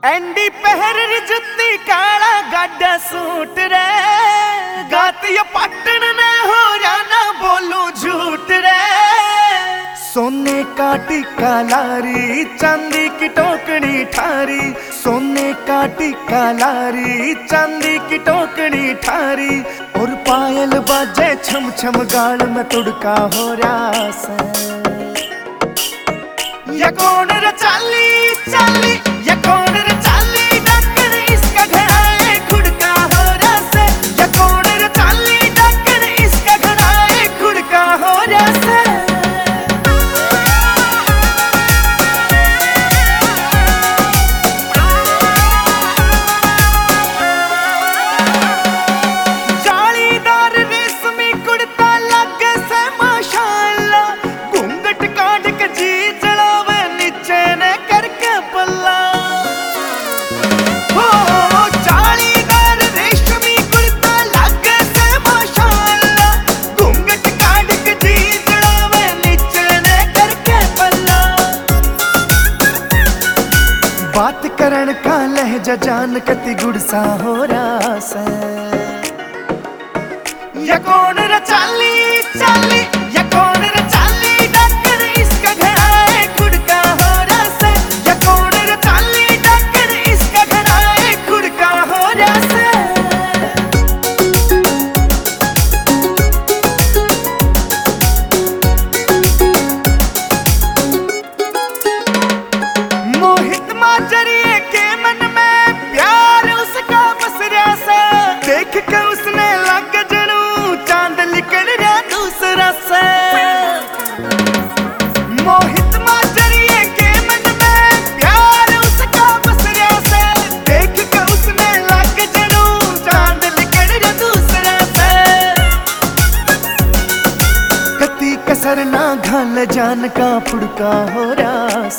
Andy पहर जुत्ती काला गाडा सूट रे गाती पटन ने हो जाना बोलू झूठ रे। सोने का टिक्का लारी चांदी की टोकरी ठारी, सोने का टिक्का लारी चांदी की टोकरी ठारी। और पायल बाजे छम छम गाल में तुड़का हो रहा से। या कौन रे चाली चाली, या कौन रे चाली डकर इसका घड़ा है खुड़का हो रहा से। या कौन रे चाली डकर इसका घड़ा है खुड़का हो रहा से। जालीदार रेशमी कुर्ता लगे से माशाअल्लाह, घूंघट काट के जी जलावे नीचे ने करके पल्ला। हो जालीदार रेशमी कुर्ता लगे से माशाअल्लाह, घूंघट काट के जी जलावे नीचे ने करके पल्ला। बात करण का लहजा जान कति गुड़सा हो रहा से। या कौन रे चाली चाली, या कौन रे चाली डकर इसका घड़ा है खुड़का हो रहा से। या कौन रे चाली डकर इसका घड़ा है खुड़का हो रहा से। मोहित माजरिए के मन में प्यार उसका बस रहा सा। देख के उसने लग चांद लिकड़ रहा दूसरा से। मोहित माजरिए के मन में प्यार उसका बस रहा से। देख के उसने लग जरू चांद लिकड़ रहा दूसरा से। कति कसर ना घाल जान का फुड़का हो रहा